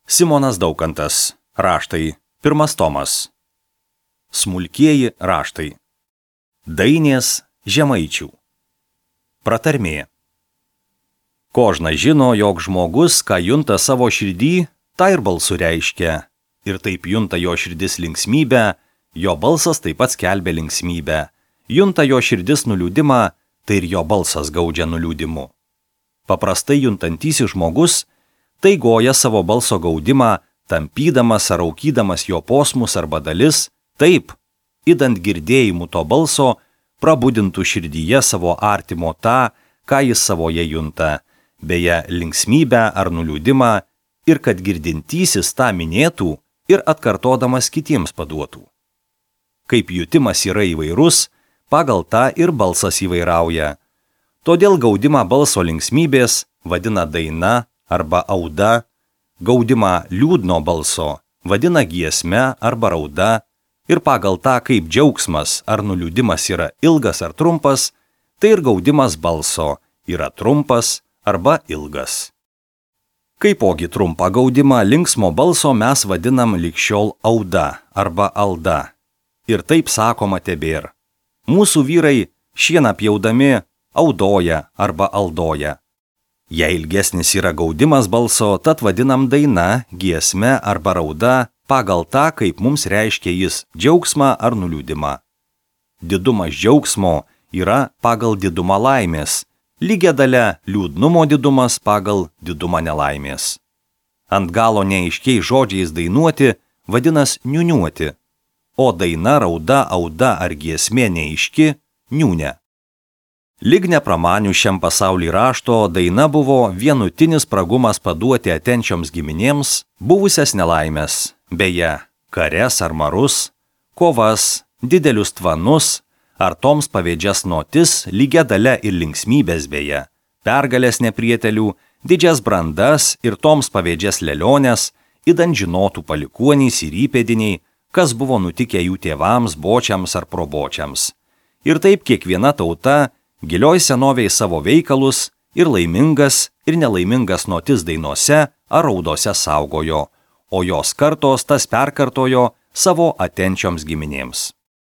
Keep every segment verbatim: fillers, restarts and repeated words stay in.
Simonas Daukantas. Raštai. Pirmas tomas. Smulkieji raštai. Dainės žemaičių. Pratarmė. Kožna žino, jog žmogus, ką junta savo širdį, tą ir balsu reiškia. Ir taip junta jo širdis linksmybę, jo balsas taip pat skelbia linksmybę. Junta jo širdis nuliūdimą, tai ir jo balsas gaudžia nuliūdimu. Paprastai juntantysis žmogus tai goja savo balso gaudimą, tampydamas ar aukydamas jo posmus arba dalis, taip, idant girdėjimu to balso, prabudintų širdyje savo artimo tą, ką jis savoje junta, beje, linksmybę ar nuliūdimą, ir kad girdintysis tą minėtų ir atkartodamas kitiems paduotų. Kaip jutimas yra įvairus, pagal tą ir balsas įvairauja. Todėl gaudimą balso linksmybės vadina daina arba auda, gaudimą liūdno balso vadina giesme arba rauda, ir pagal tą, kaip džiaugsmas ar nuliūdimas yra ilgas ar trumpas, tai ir gaudimas balso yra trumpas arba ilgas. Kaipogi trumpą gaudimą linksmo balso mes vadinam lig šiol auda arba alda. Ir taip sakoma tebėr. Mūsų vyrai šieną pjaudami audoja arba aldoja. Jei ilgesnis yra gaudimas balso, tad vadinam daina, giesme arba rauda pagal tą, kaip mums reiškia jis džiaugsmą ar nuliūdimą. Didumas džiaugsmo yra pagal didumą laimės, lygia dalia liūdnumo didumas pagal didumą nelaimės. Ant galo neaiškiai žodžiais dainuoti vadinas niuniuoti, o daina, rauda, auda ar giesmė neaiški niūne. Lyg nepramanių šiam pasaulį rašto, daina buvo vienutinis pragumas paduoti atenčioms giminėms buvusias nelaimės, beje, kares ar marus, kovas, didelius tvanus, ar toms pavėdžias notis lygia dalia ir linksmybės beje, pergalės neprietelių, didžias brandas ir toms pavėdžias lelionės, idant žinotų palikuonys ir įpėdiniai, kas buvo nutikę jų tėvams, bočiams ar probočiams. Ir taip kiekviena tauta gilioj senovėj savo veikalus ir laimingas ir nelaimingas notis dainose ar raudose saugojo, o jos kartos tas perkartojo savo atenčioms giminėms.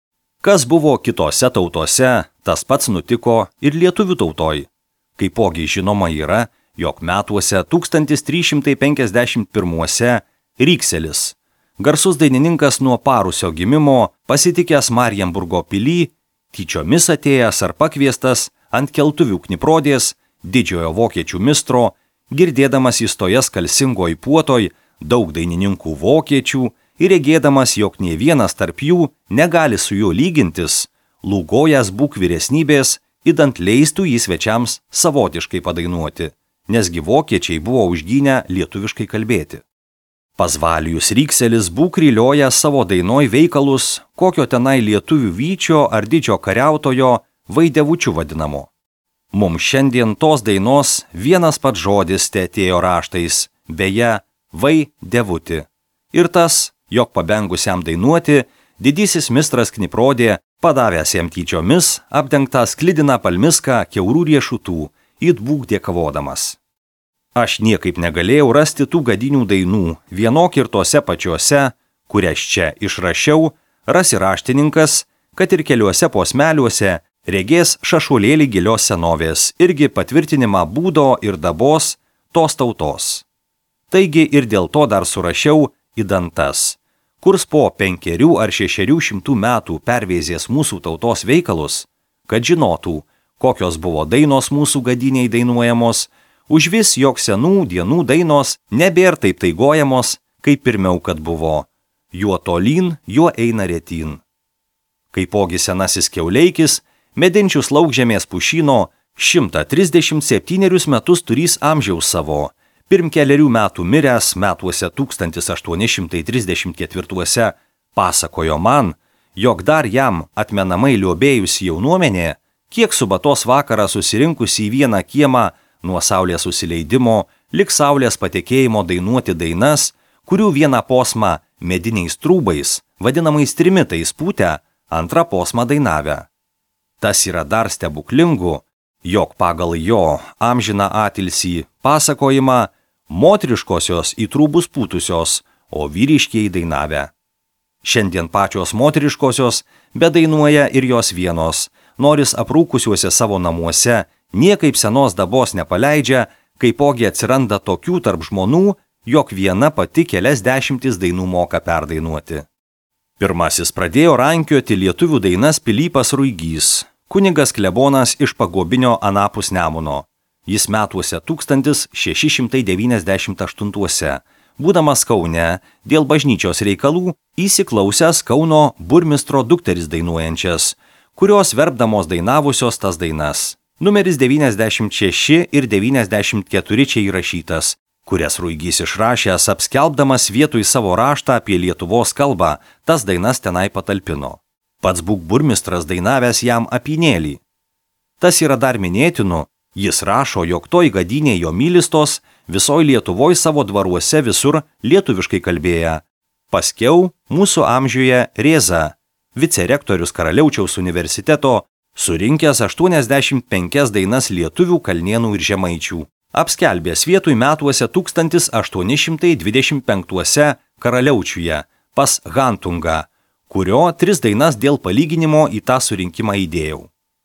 Kas buvo kitose tautose, tas pats nutiko ir lietuvių tautoj. Kaipogi žinoma yra, jog metuose tūkstantis trys šimtai penkiasdešimt pirmuose Rykselis, garsus dainininkas nuo parusio gimimo, pasitikęs Marienburgo pilį, tyčiomis atėjęs ar pakviestas ant keltuvių Kniprodės, didžiojo vokiečių mistro, girdėdamas įstojas kalsingoj puotoj daug dainininkų vokiečių ir regėdamas, jog nė vienas tarp jų negali su juo lygintis, lūgojas būk vyresnybės, idant leistų jį svečiams savotiškai padainuoti, nesgi vokiečiai buvo užgynę lietuviškai kalbėti. Pasvalijus Rykselis būk rylioja savo dainoj veikalus, kokio tenai lietuvių vyčio ar didžio kariautojo vaidevučių vadinamo. Mums šiandien tos dainos vienas pats žodis te atėjo raštais, beje, vaidevuti. Ir tas, jog pabengusiam dainuoti, didysis mistras Kniprodė, padavęs jam tyčiomis, apdengtą sklidiną palmiską kiaurų riešutų, it būk dėkavodamas. Aš niekaip negalėjau rasti tų gadinių dainų, vienok ir tose pačiuose, kurias čia išrašiau, rasi raštininkas, kad ir keliuose posmeliuose regės šašuolėlį gilios senovės, irgi patvirtinimą būdo ir dabos tos tautos. Taigi ir dėl to dar surašiau į dantas, kurs po penkerių ar šešerių šimtų metų perveizės mūsų tautos veikalus, kad žinotų, kokios buvo dainos mūsų gadiniai dainuojamos, užvis jog senų dienų dainos nebėr taip taigojamos, kaip pirmiau kad buvo. Juo tolyn, juo eina retyn. Kaipogi senasis kiauleikis, medinčius laukžemės pušyno, šimtą trisdešimt septynerius metus turys amžiaus savo, pirm kelerių metų miręs metuose tūkstantis aštuoni šimtai trisdešimt ketvirtuose, pasakojo man, jog dar jam atmenamai liobėjusi jaunuomenė, kiek subatos vakarą susirinkusi į vieną kiemą, nuo saulės susileidimo, lik saulės patekėjimo dainuoti dainas, kurių vieną posmą mediniais trūbais, vadinamais trimitais pūtę, antrą posmą dainavę. Tas yra dar stebuklingų, jog pagal jo amžiną atilsį pasakojimą moteriškosios į trūbus pūtusios, o vyriškiai dainavę. Šiandien pačios moteriškosios bedainuoja ir jos vienos, noris aprūkusiuose savo namuose, niekaip senos dabos nepaleidžia, kaipogi atsiranda tokių tarp žmonų, jog viena pati kelias dešimtis dainų moka perdainuoti. Pirmasis pradėjo rankioti lietuvių dainas Pilypas Ruigys, kunigas klebonas iš Pagobinio anapus Nemuno. Jis metuose tūkstantis šeši šimtai devyniasdešimt aštuntuose, būdamas Kaune, dėl bažnyčios reikalų įsiklausęs Kauno burmistro dukteris dainuojančias, kurios verbdamos dainavusios tas dainas. Numeris devyniasdešimt šeši ir devyniasdešimt keturi čia įrašytas, kurias Ruigys išrašęs apskelbdamas vietoj savo raštą apie Lietuvos kalbą, tas dainas tenai patalpino. Pats būk burmistras dainavęs jam apynėlį. Tas yra dar minėtinu, jis rašo, jog toj gadynė jo mylistos visoj Lietuvoj savo dvaruose visur lietuviškai kalbėja. Paskiau mūsų amžiuje Rėza, vicerektorius Karaliaučiaus universiteto, surinkęs aštuoniasdešimt penkias dainas lietuvių, kalnėnų ir žemaičių. Apskelbęs vietoj metuose tūkstantis aštuoni šimtai dvidešimt penktuose Karaliaučiuje pas Hantungą, kurio tris dainas dėl palyginimo į tą surinkimą įdėjau.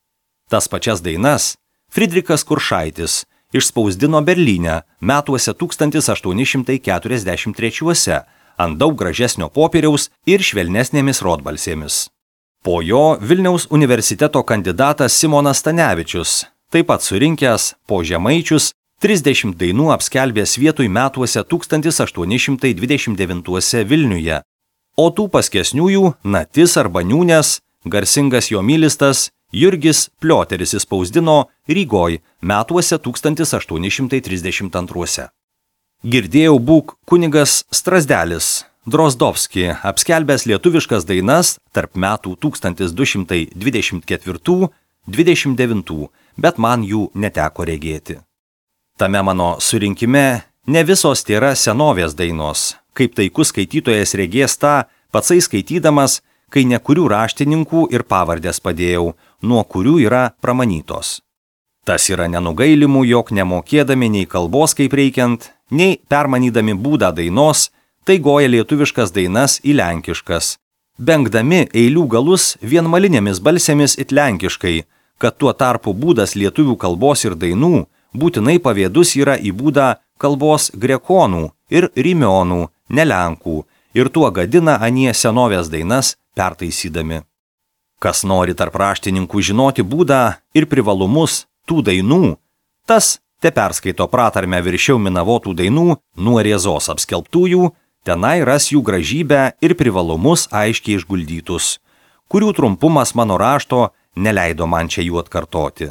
Tas pačias dainas Fridrikas Kuršaitis išspausdino Berlyne metuose tūkstantis aštuoni šimtai keturiasdešimt trečiuose ant daug gražesnio popieriaus ir švelnesnėmis rotbalsėmis. Po jo Vilniaus universiteto kandidatas Simonas Stanevičius, taip pat surinkęs po žemaičius, trisdešimt dainų apskelbęs vietoj metuose tūkstantis aštuoni šimtai dvidešimt devintuose Vilniuje, o tų paskesniųjų Natis arba Niūnės, garsingas jo mylistas Jurgis Plioteris įspausdino Rygoj metuose tūkstantis aštuoni šimtai trisdešimt antruose. Girdėjau būk kunigas Strazdelis Drozdovski apskelbęs lietuviškas dainas tarp metų tūkstantis du šimtai dvidešimt ketvirtų - dvidešimt devintų, bet man jų neteko regėti. Tame mano surinkime ne visos tėra senovės dainos, kaip taikus skaitytojas regės tą, patsai skaitydamas, kai nekurių raštininkų ir pavardės padėjau, nuo kurių yra pramanytos. Tas yra nenugailimų, jog nemokėdami nei kalbos kaip reikiant, nei permanydami būdą dainos, tai goja lietuviškas dainas į lenkiškas, bengdami eilių galus vienmalinėmis balsėmis it lenkiškai, kad tuo tarpu būdas lietuvių kalbos ir dainų būtinai pavėdus yra į būdą kalbos grekonų ir rimionų, ne lenkų, ir tuo gadina anie senovės dainas pertaisydami. Kas nori tarp raštininkų žinoti būdą ir privalumus tų dainų, tas te perskaito pratarmę viršiau minavotų dainų nuo Rėzos apskelbtųjų, tenai ras jų gražybę ir privalumus aiškiai išguldytus, kurių trumpumas mano rašto neleido man čia jų atkartoti.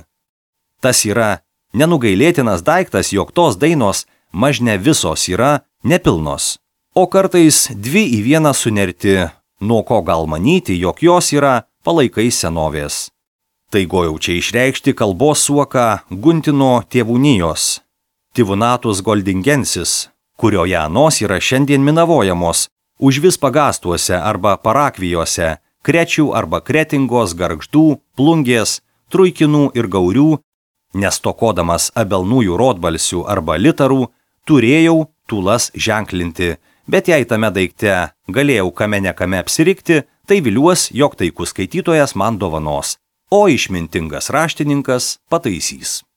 Tas yra nenugailėtinas daiktas, jog tos dainos mažne visos yra nepilnos, o kartais dvi į vieną sunerti, nuo ko gal manyti, jog jos yra palaikai senovės. Tai gojau čia išreikšti kalbos suoką Guntino tėvūnijos, Tivunatus Goldingensis, kurioje anos yra šiandien minavojamos, užvis pagastuose arba parakvijose, krečių arba kretingos, gargždų, plungės, truikinų ir gaurių, nestokodamas abelnųjų rotbalsių arba litarų, turėjau tūlas ženklinti, bet jei tame daikte galėjau kame nekame apsirikti, tai viliuos, jog taikus skaitytojas man dovanos, o išmintingas raštininkas pataisys.